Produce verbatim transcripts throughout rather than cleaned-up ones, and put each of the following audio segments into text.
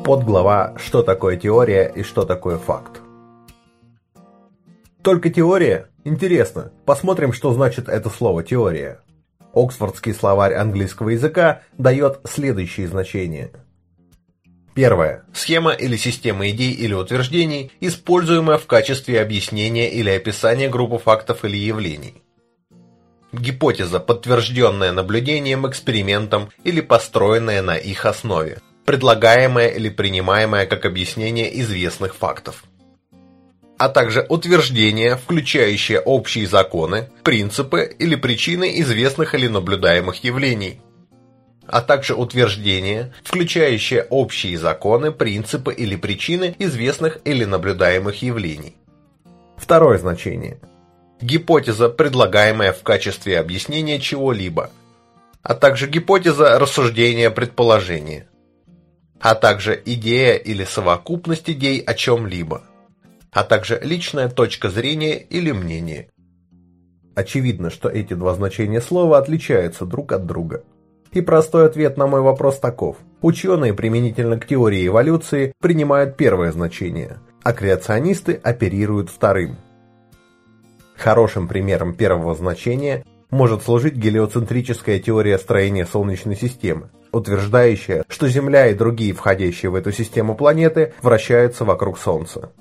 Подглава «Что такое теория и что такое факт?». Только теория? Интересно. Посмотрим, что значит это слово «теория». Оксфордский словарь английского языка дает следующие значения. Первое. Схема или система идей или утверждений, используемая в качестве объяснения или описания группы фактов или явлений. Гипотеза, подтвержденная наблюдением, экспериментом или построенная на их основе, предлагаемая или принимаемая как объяснение известных фактов. А также утверждение, включающее общие законы, принципы или причины известных или наблюдаемых явлений. А также утверждение, включающее общие законы, принципы или причины известных или наблюдаемых явлений. Второе значение. Гипотеза, предлагаемая в качестве объяснения чего-либо. А также гипотеза, рассуждения, предположения. А также идея или совокупность идей о чем-либо. А также личная точка зрения или мнение. Очевидно, что эти два значения слова отличаются друг от друга. И простой ответ на мой вопрос таков. Ученые применительно к теории эволюции принимают первое значение, а креационисты оперируют вторым. Хорошим примером первого значения может служить гелиоцентрическая теория строения Солнечной системы, утверждающая, что Земля и другие входящие в эту систему планеты вращаются вокруг Солнца.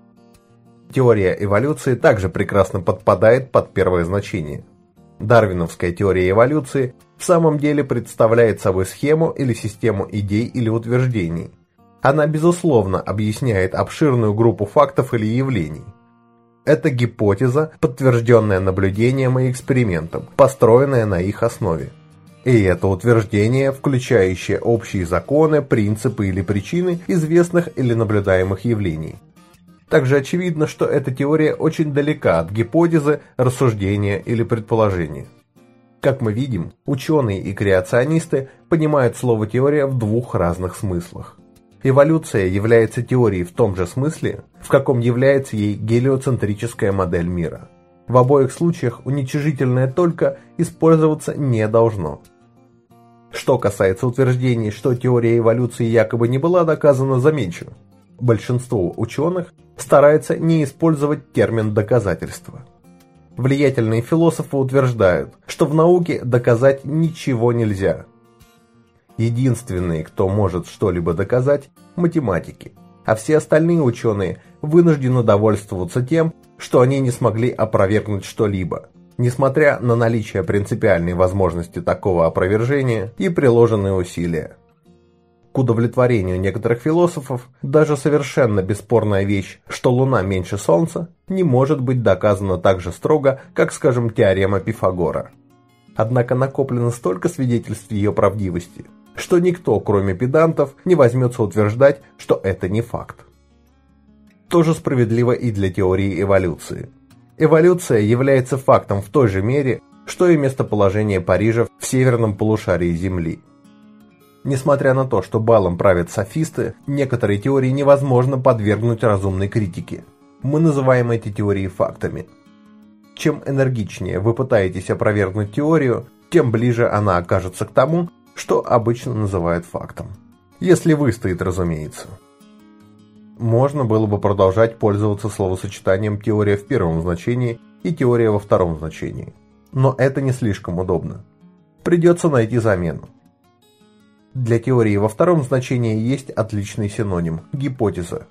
Теория эволюции также прекрасно подпадает под первое значение. Дарвиновская теория эволюции в самом деле представляет собой схему или систему идей или утверждений. Она, безусловно, объясняет обширную группу фактов или явлений. Это гипотеза, подтвержденная наблюдением и экспериментом, построенная на их основе. И это утверждение, включающее общие законы, принципы или причины известных или наблюдаемых явлений. Также очевидно, что эта теория очень далека от гипотезы, рассуждения или предположения. Как мы видим, ученые и креационисты понимают слово «теория» в двух разных смыслах. Эволюция является теорией в том же смысле, в каком является ей гелиоцентрическая модель мира. В обоих случаях уничижительное «только» использоваться не должно. Что касается утверждений, что теория эволюции якобы не была доказана, замечу. Большинство ученых старается не использовать термин «доказательство». Влиятельные философы утверждают, что в науке доказать ничего нельзя. Единственные, кто может что-либо доказать – математики, а все остальные ученые вынуждены довольствоваться тем, что они не смогли опровергнуть что-либо, несмотря на наличие принципиальной возможности такого опровержения и приложенные усилия. К удовлетворению некоторых философов, даже совершенно бесспорная вещь, что Луна меньше Солнца, не может быть доказана так же строго, как, скажем, теорема Пифагора. Однако накоплено столько свидетельств ее правдивости, что никто, кроме педантов, не возьмется утверждать, что это не факт. То же справедливо и для теории эволюции. Эволюция является фактом в той же мере, что и местоположение Парижа в северном полушарии Земли. Несмотря на то, что балом правят софисты, некоторые теории невозможно подвергнуть разумной критике. Мы называем эти теории фактами. Чем энергичнее вы пытаетесь опровергнуть теорию, тем ближе она окажется к тому, что обычно называют фактом. Если выстоит, разумеется. Можно было бы продолжать пользоваться словосочетанием «теория» в первом значении и «теория» во втором значении. Но это не слишком удобно. Придется найти замену. Для теории во втором значении есть отличный синоним – гипотеза.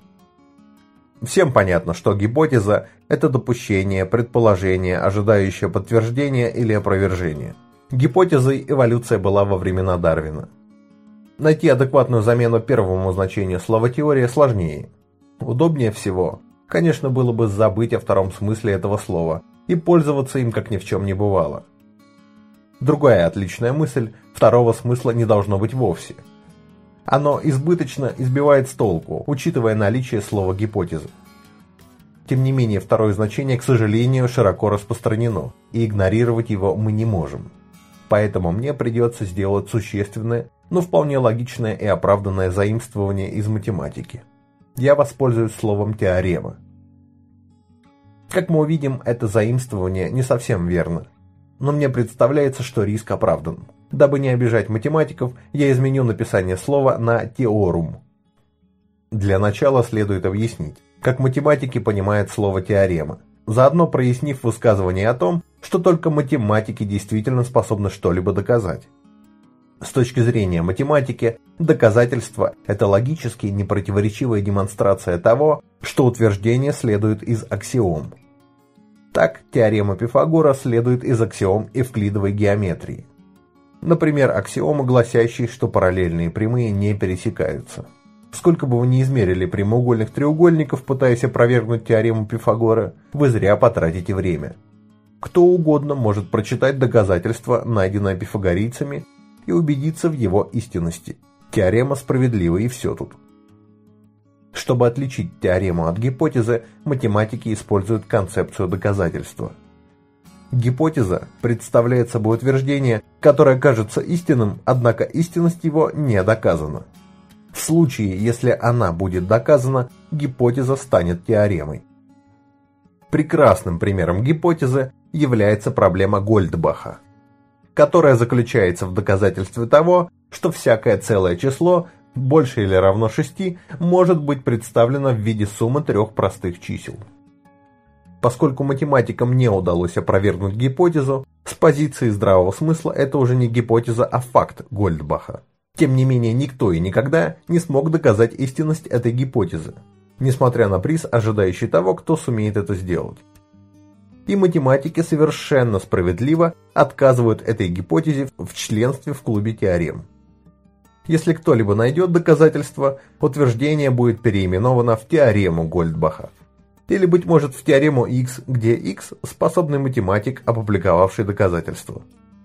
Всем понятно, что гипотеза – это допущение, предположение, ожидающее подтверждения или опровержения. Гипотезой эволюция была во времена Дарвина. Найти адекватную замену первому значению слова «теория» сложнее. Удобнее всего, конечно, было бы забыть о втором смысле этого слова и пользоваться им как ни в чем не бывало. Другая отличная мысль – второго смысла не должно быть вовсе. Оно избыточно избивает с толку, учитывая наличие слова «гипотеза». Тем не менее, второе значение, к сожалению, широко распространено, и игнорировать его мы не можем. Поэтому мне придется сделать существенное, но вполне логичное и оправданное заимствование из математики. Я воспользуюсь словом «теорема». Как мы увидим, это заимствование не совсем верно. Но мне представляется, что риск оправдан. Дабы не обижать математиков, я изменю написание слова на «теорум». Для начала следует объяснить, как математики понимают слово «теорема», заодно прояснив высказывание о том, что только математики действительно способны что-либо доказать. С точки зрения математики, доказательство – это логически непротиворечивая демонстрация того, что утверждение следует из аксиом. Так, теорема Пифагора следует из аксиом эвклидовой геометрии. Например, аксиомы, гласящие, что параллельные прямые не пересекаются. Сколько бы вы ни измерили прямоугольных треугольников, пытаясь опровергнуть теорему Пифагора, вы зря потратите время. Кто угодно может прочитать доказательство, найденное пифагорейцами, и убедиться в его истинности. Теорема справедлива, и все тут. Чтобы отличить теорему от гипотезы, математики используют концепцию доказательства. Гипотеза представляет собой утверждение, которое кажется истинным, однако истинность его не доказана. В случае, если она будет доказана, гипотеза станет теоремой. Прекрасным примером гипотезы является проблема Гольдбаха, которая заключается в доказательстве того, что всякое целое число, больше или равно шести, может быть представлено в виде суммы трех простых чисел. Поскольку математикам не удалось опровергнуть гипотезу, с позиции здравого смысла это уже не гипотеза, а факт Гольдбаха. Тем не менее, никто и никогда не смог доказать истинность этой гипотезы, несмотря на приз, ожидающий того, кто сумеет это сделать. И математики совершенно справедливо отказывают этой гипотезе в членстве в клубе теорем. Если кто-либо найдет доказательство, утверждение будет переименовано в теорему Гольдбаха. Или, быть может, в теорему X, где X – способный математик, опубликовавший доказательство.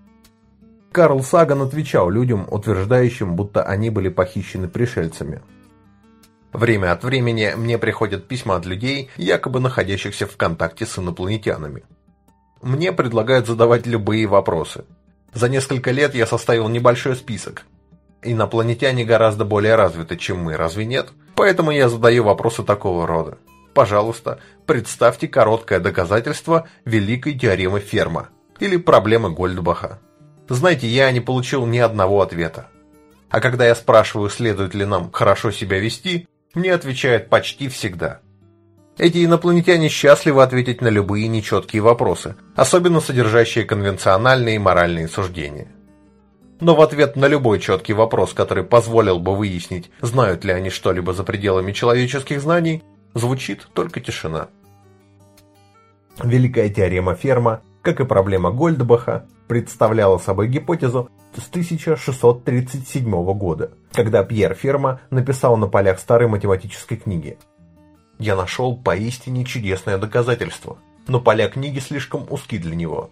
Карл Саган отвечал людям, утверждающим, будто они были похищены пришельцами. Время от времени мне приходят письма от людей, якобы находящихся в контакте с инопланетянами. Мне предлагают задавать любые вопросы. За несколько лет я составил небольшой список. Инопланетяне гораздо более развиты, чем мы, разве нет? Поэтому я задаю вопросы такого рода. Пожалуйста, представьте короткое доказательство великой теоремы Ферма или проблемы Гольдбаха. Знаете, я не получил ни одного ответа. А когда я спрашиваю, следует ли нам хорошо себя вести, мне отвечают почти всегда. Эти инопланетяне счастливы ответить на любые нечеткие вопросы, особенно содержащие конвенциональные и моральные суждения. Но в ответ на любой четкий вопрос, который позволил бы выяснить, знают ли они что-либо за пределами человеческих знаний, звучит только тишина. Великая теорема Ферма, как и проблема Гольдбаха, представляла собой гипотезу с тысяча шестьсот тридцать седьмого года, когда Пьер Ферма написал на полях старой математической книги: «Я нашел поистине чудесное доказательство, но поля книги слишком узки для него».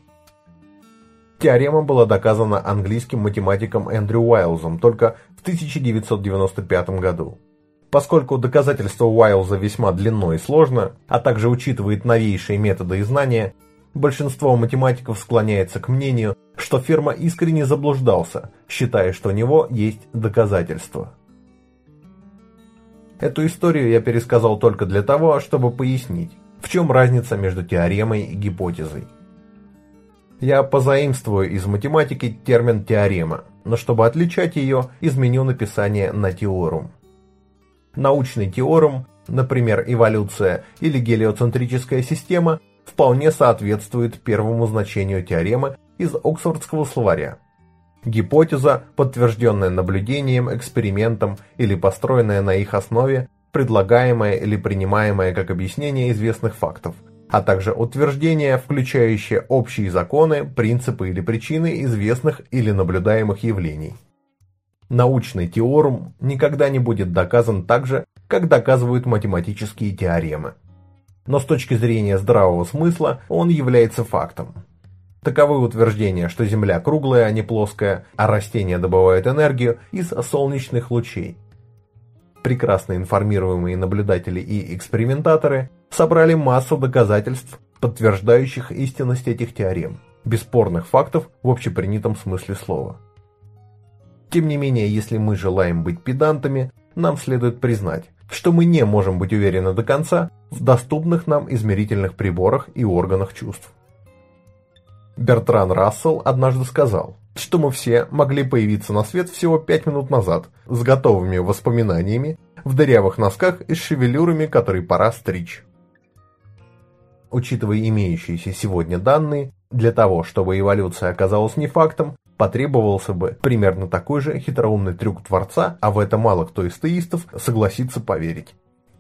Теорема была доказана английским математиком Эндрю Уайлзом только в тысяча девятьсот девяносто пятом году. Поскольку доказательство Уайлза весьма длинно и сложно, а также учитывает новейшие методы и знания, большинство математиков склоняется к мнению, что Ферма искренне заблуждался, считая, что у него есть доказательства. Эту историю я пересказал только для того, чтобы пояснить, в чем разница между теоремой и гипотезой. Я позаимствую из математики термин «теорема», но чтобы отличать ее, изменю написание на теорем. Научный теорем, например, эволюция или гелиоцентрическая система, вполне соответствует первому значению теоремы из Оксфордского словаря. Гипотеза, подтвержденная наблюдением, экспериментом или построенная на их основе, предлагаемая или принимаемая как объяснение известных фактов, а также утверждение, включающее общие законы, принципы или причины известных или наблюдаемых явлений. Научный теорем никогда не будет доказан так же, как доказывают математические теоремы. Но с точки зрения здравого смысла он является фактом. Таковы утверждения, что Земля круглая, а не плоская, а растения добывают энергию из солнечных лучей. Прекрасно информируемые наблюдатели и экспериментаторы собрали массу доказательств, подтверждающих истинность этих теорем, бесспорных фактов в общепринятом смысле слова. Тем не менее, если мы желаем быть педантами, нам следует признать, что мы не можем быть уверены до конца в доступных нам измерительных приборах и органах чувств. Бертран Рассел однажды сказал, что мы все могли появиться на свет всего пять минут назад с готовыми воспоминаниями в дырявых носках и с шевелюрами, которые пора стричь. Учитывая имеющиеся сегодня данные, для того, чтобы эволюция оказалась не фактом, потребовался бы примерно такой же хитроумный трюк Творца, а в это мало кто из теистов согласится поверить.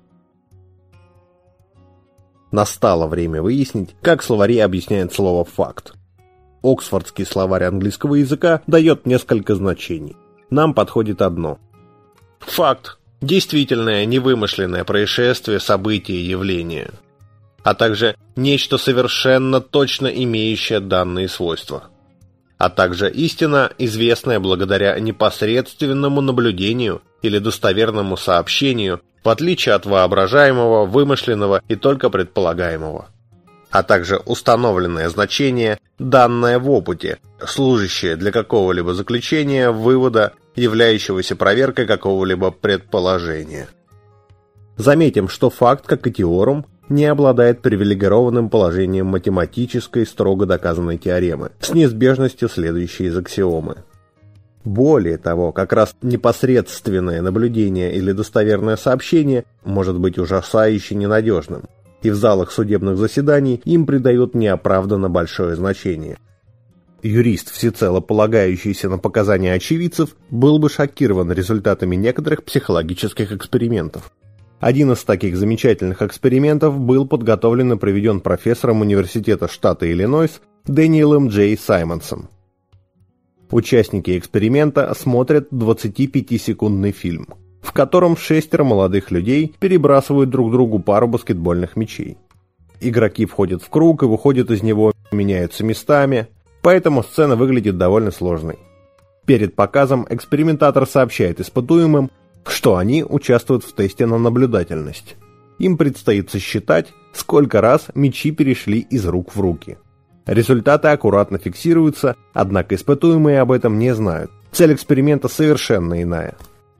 Настало время выяснить, как словари объясняют слово «факт». Оксфордский словарь английского языка дает несколько значений. Нам подходит одно. Факт – действительное, невымышленное происшествие, событие, явление, а также нечто совершенно точно имеющее данные свойства, а также истина, известная благодаря непосредственному наблюдению или достоверному сообщению, в отличие от воображаемого, вымышленного и только предполагаемого, а также установленное значение, данное в опыте, служащее для какого-либо заключения, вывода, являющегося проверкой какого-либо предположения. Заметим, что факт, как и теорем, не обладает привилегированным положением математической строго доказанной теоремы, с неизбежностью следующей из аксиомы. Более того, как раз непосредственное наблюдение или достоверное сообщение может быть ужасающе ненадежным, и в залах судебных заседаний им придают неоправданно большое значение. Юрист, всецело полагающийся на показания очевидцев, был бы шокирован результатами некоторых психологических экспериментов. Один из таких замечательных экспериментов был подготовлен и проведен профессором университета штата Иллинойс Дэниелом Джей Саймонсом. Участники эксперимента смотрят двадцатипятисекундный фильм, в котором шестеро молодых людей перебрасывают друг другу пару баскетбольных мячей. Игроки входят в круг и выходят из него, меняются местами, поэтому сцена выглядит довольно сложной. Перед показом экспериментатор сообщает испытуемым, что они участвуют в тесте на наблюдательность. Им предстоит сосчитать, сколько раз мячи перешли из рук в руки. Результаты аккуратно фиксируются, однако испытуемые об этом не знают. Цель эксперимента совершенно иная.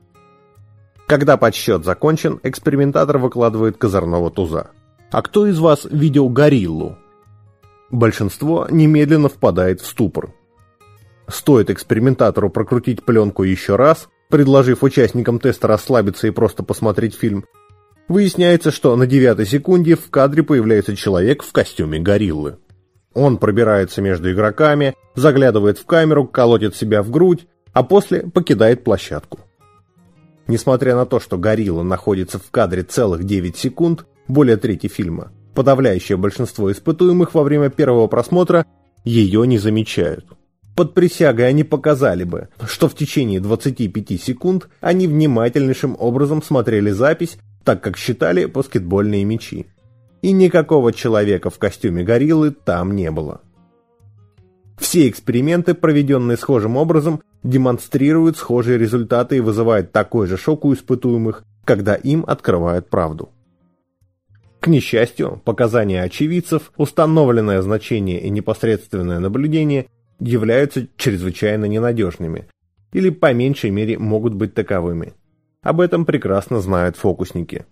Когда подсчет закончен, экспериментатор выкладывает козырного туза. А кто из вас видел гориллу? Большинство немедленно впадает в ступор. Стоит экспериментатору прокрутить пленку еще раз, предложив участникам теста расслабиться и просто посмотреть фильм, выясняется, что на девятой секунде в кадре появляется человек в костюме гориллы. Он пробирается между игроками, заглядывает в камеру, колотит себя в грудь, а после покидает площадку. Несмотря на то, что горилла находится в кадре целых девять секунд, более трети фильма, подавляющее большинство испытуемых во время первого просмотра ее не замечают. Под присягой они показали бы, что в течение двадцати пяти секунд они внимательнейшим образом смотрели запись, так как считали баскетбольные мячи. И никакого человека в костюме гориллы там не было. Все эксперименты, проведенные схожим образом, демонстрируют схожие результаты и вызывают такой же шок у испытуемых, когда им открывают правду. К несчастью, показания очевидцев, установленное значение и непосредственное наблюдение являются чрезвычайно ненадежными, или по меньшей мере могут быть таковыми. Об этом прекрасно знают фокусники.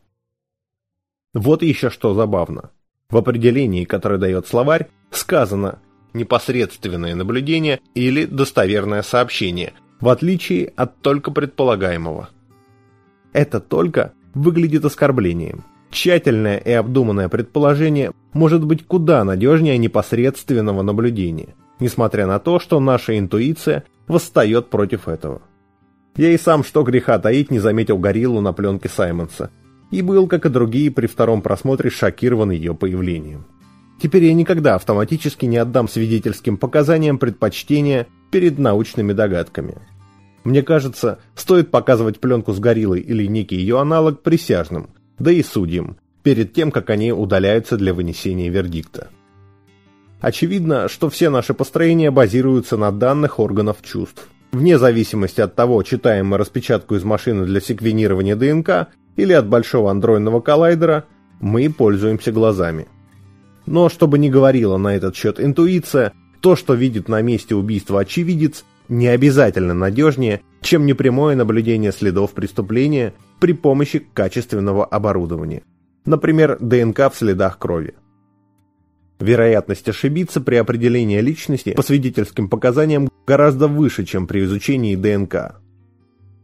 Вот еще что забавно. В определении, которое дает словарь, сказано «непосредственное наблюдение» или «достоверное сообщение», в отличие от только предполагаемого. Это «только» выглядит оскорблением. Тщательное и обдуманное предположение может быть куда надежнее непосредственного наблюдения, несмотря на то, что наша интуиция восстает против этого. Я и сам, что греха таить, не заметил гориллу на пленке Саймонса, и был, как и другие, при втором просмотре шокирован ее появлением. Теперь я никогда автоматически не отдам свидетельским показаниям предпочтения перед научными догадками. Мне кажется, стоит показывать пленку с гориллой или некий ее аналог присяжным, да и судьям, перед тем, как они удаляются для вынесения вердикта. Очевидно, что все наши построения базируются на данных органов чувств. Вне зависимости от того, читаем мы распечатку из машины для секвенирования ДНК или от большого андроидного коллайдера, мы пользуемся глазами. Но, чтобы не говорила на этот счет интуиция, то, что видит на месте убийства очевидец, не обязательно надежнее, чем непрямое наблюдение следов преступления при помощи качественного оборудования, например, ДНК в следах крови. Вероятность ошибиться при определении личности по свидетельским показаниям гораздо выше, чем при изучении ДНК.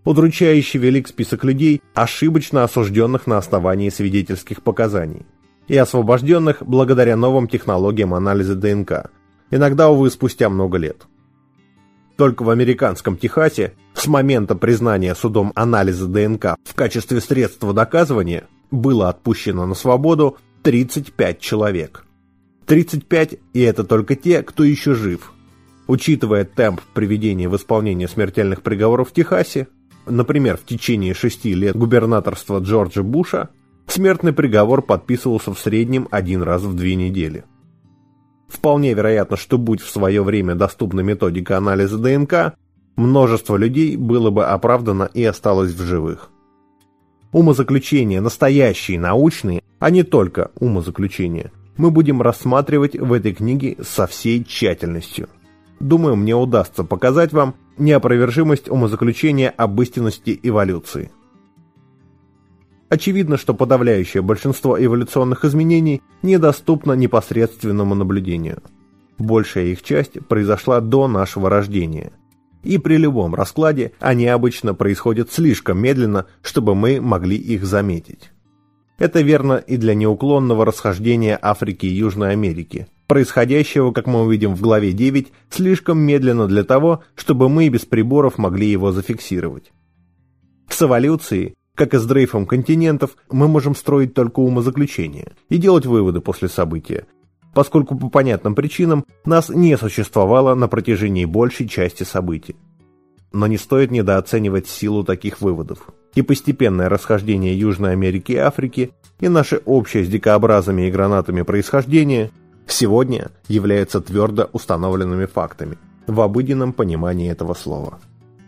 Удручающе велик список людей, ошибочно осужденных на основании свидетельских показаний и освобожденных благодаря новым технологиям анализа ДНК, иногда, увы, спустя много лет. Только в американском Техасе с момента признания судом анализа ДНК в качестве средства доказывания было отпущено на свободу тридцать пять человек. тридцать пять, и это только те, кто еще жив. Учитывая темп приведения в исполнение смертельных приговоров в Техасе, например, в течение шести лет губернаторства Джорджа Буша, смертный приговор подписывался в среднем один раз в две недели. Вполне вероятно, что будь в свое время доступна методика анализа ДНК, множество людей было бы оправдано и осталось в живых. Умозаключения, настоящие, научные, а не только умозаключения, мы будем рассматривать в этой книге со всей тщательностью. Думаю, мне удастся показать вам неопровержимость умозаключения об истинности эволюции. Очевидно, что подавляющее большинство эволюционных изменений недоступно непосредственному наблюдению. Большая их часть произошла до нашего рождения. И при любом раскладе они обычно происходят слишком медленно, чтобы мы могли их заметить. Это верно и для неуклонного расхождения Африки и Южной Америки, происходящего, как мы увидим в главе девять, слишком медленно для того, чтобы мы без приборов могли его зафиксировать. С эволюцией, как и с дрейфом континентов, мы можем строить только умозаключения и делать выводы после события, поскольку по понятным причинам нас не существовало на протяжении большей части событий. Но не стоит недооценивать силу таких выводов. И постепенное расхождение Южной Америки и Африки, и наше общее с дикообразами и гранатами происхождение сегодня являются твердо установленными фактами в обыденном понимании этого слова.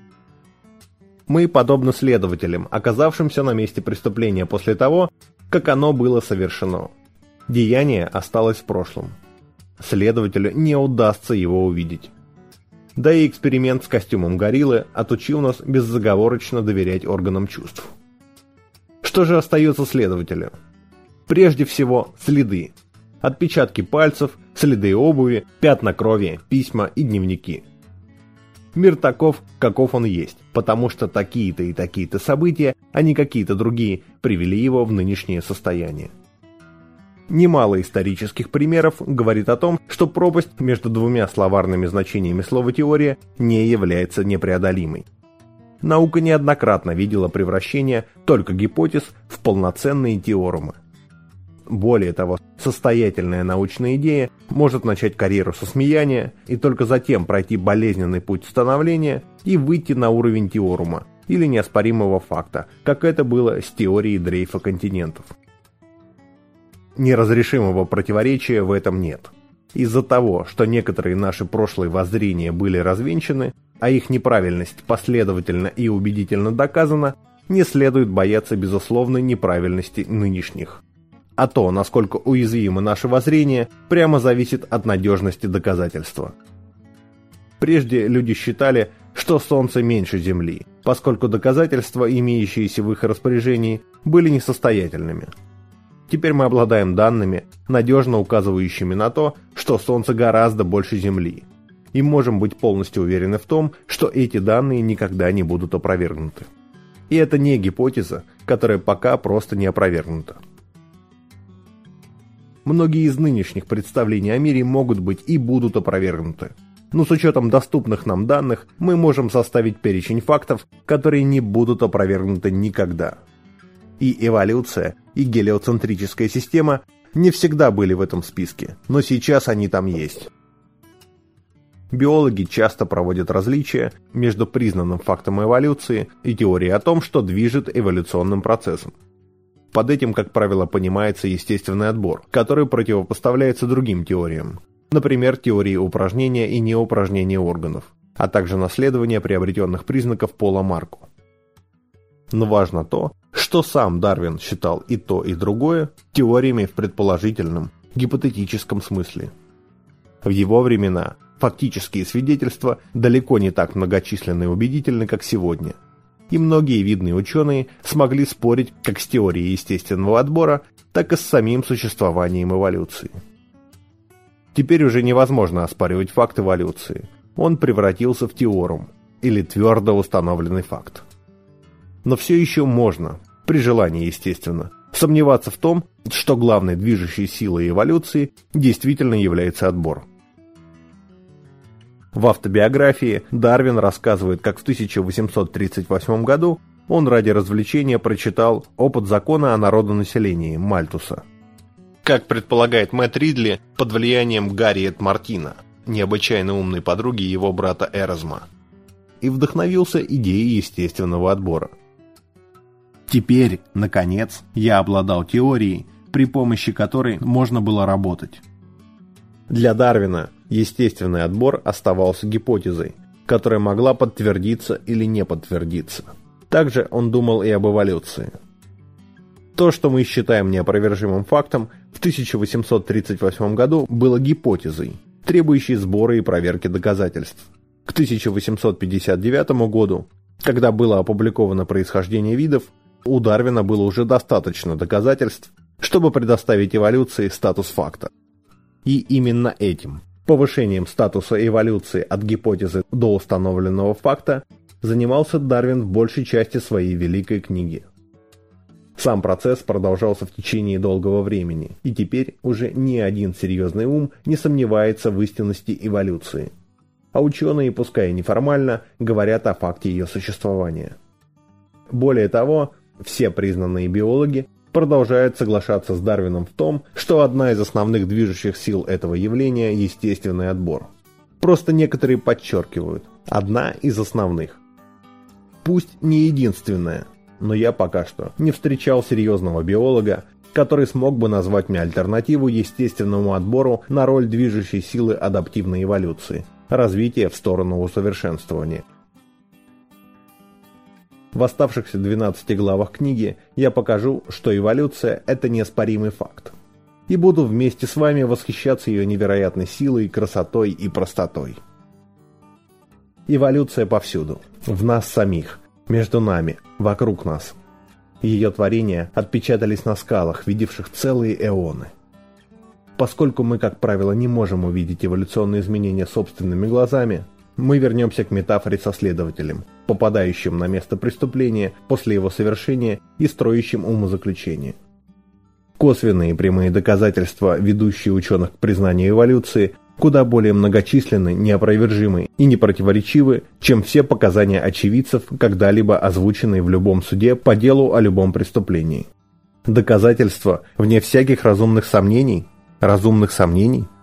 Мы подобны следователям, оказавшимся на месте преступления после того, как оно было совершено. Деяние осталось в прошлом. Следователю не удастся его увидеть. Да и эксперимент с костюмом гориллы отучил нас безоговорочно доверять органам чувств. Что же остается следователю? Прежде всего, следы. Отпечатки пальцев, следы обуви, пятна крови, письма и дневники. Мир таков, каков он есть, потому что такие-то и такие-то события, а не какие-то другие, привели его в нынешнее состояние. Немало исторических примеров говорит о том, что пропасть между двумя словарными значениями слова «теория» не является непреодолимой. Наука неоднократно видела превращение только гипотез в полноценные теоремы. Более того, состоятельная научная идея может начать карьеру со смеяния и только затем пройти болезненный путь становления и выйти на уровень теорема или неоспоримого факта, как это было с теорией дрейфа континентов. Неразрешимого противоречия в этом нет. Из-за того, что некоторые наши прошлые воззрения были развенчаны, а их неправильность последовательно и убедительно доказана, не следует бояться безусловной неправильности нынешних. А то, насколько уязвимы наши воззрения, прямо зависит от надежности доказательства. Прежде люди считали, что Солнце меньше Земли, поскольку доказательства, имеющиеся в их распоряжении, были несостоятельными. Теперь мы обладаем данными, надежно указывающими на то, что Солнце гораздо больше Земли, и можем быть полностью уверены в том, что эти данные никогда не будут опровергнуты. И это не гипотеза, которая пока просто не опровергнута. Многие из нынешних представлений о мире могут быть и будут опровергнуты, но с учетом доступных нам данных мы можем составить перечень фактов, которые не будут опровергнуты никогда. И эволюция, и гелиоцентрическая система не всегда были в этом списке, но сейчас они там есть. Биологи часто проводят различия между признанным фактом эволюции и теорией о том, что движет эволюционным процессом. Под этим, как правило, понимается естественный отбор, который противопоставляется другим теориям, например, теории упражнения и неупражнения органов, а также наследования приобретенных признаков пола Марку. Но важно то, что сам Дарвин считал и то, и другое теориями в предположительном, гипотетическом смысле. В его времена фактические свидетельства далеко не так многочисленны и убедительны, как сегодня. И многие видные ученые смогли спорить как с теорией естественного отбора, так и с самим существованием эволюции. Теперь уже невозможно оспаривать факт эволюции. Он превратился в теорем, или твердо установленный факт. Но все еще можно, при желании, естественно, сомневаться в том, что главной движущей силой эволюции действительно является отбор. В автобиографии Дарвин рассказывает, как в тысяча восемьсот тридцать восьмом году он ради развлечения прочитал «Опыт закона о народонаселении» Мальтуса. Как предполагает Мэтт Ридли, под влиянием Гарриет Мартина, необычайно умной подруги его брата Эразма, и вдохновился идеей естественного отбора. Теперь, наконец, я обладал теорией, при помощи которой можно было работать. Для Дарвина естественный отбор оставался гипотезой, которая могла подтвердиться или не подтвердиться. Также он думал и об эволюции. То, что мы считаем неопровержимым фактом, в тысяча восемьсот тридцать восьмом году было гипотезой, требующей сбора и проверки доказательств. К тысяча восемьсот пятьдесят девятому году, когда было опубликовано «Происхождение видов», у Дарвина было уже достаточно доказательств, чтобы предоставить эволюции статус факта. И именно этим, повышением статуса эволюции от гипотезы до установленного факта, занимался Дарвин в большей части своей великой книги. Сам процесс продолжался в течение долгого времени, и теперь уже ни один серьезный ум не сомневается в истинности эволюции. А ученые, пускай и неформально, говорят о факте ее существования. Более того, все признанные биологи продолжают соглашаться с Дарвином в том, что одна из основных движущих сил этого явления – естественный отбор. Просто некоторые подчеркивают – одна из основных. Пусть не единственная, но я пока что не встречал серьезного биолога, который смог бы назвать мне альтернативу естественному отбору на роль движущей силы адаптивной эволюции – развития в сторону усовершенствования. В оставшихся двенадцати главах книги я покажу, что эволюция – это неоспоримый факт. И буду вместе с вами восхищаться ее невероятной силой, красотой и простотой. Эволюция повсюду. В нас самих. Между нами. Вокруг нас. Ее творения отпечатались на скалах, видевших целые эоны. Поскольку мы, как правило, не можем увидеть эволюционные изменения собственными глазами, мы вернемся к метафоре со следователем, попадающим на место преступления после его совершения и строящим умозаключение. Косвенные и прямые доказательства, ведущие ученых к признанию эволюции, куда более многочисленны, неопровержимы и непротиворечивы, чем все показания очевидцев, когда-либо озвученные в любом суде по делу о любом преступлении. Доказательства, вне всяких разумных сомнений, разумных сомнений –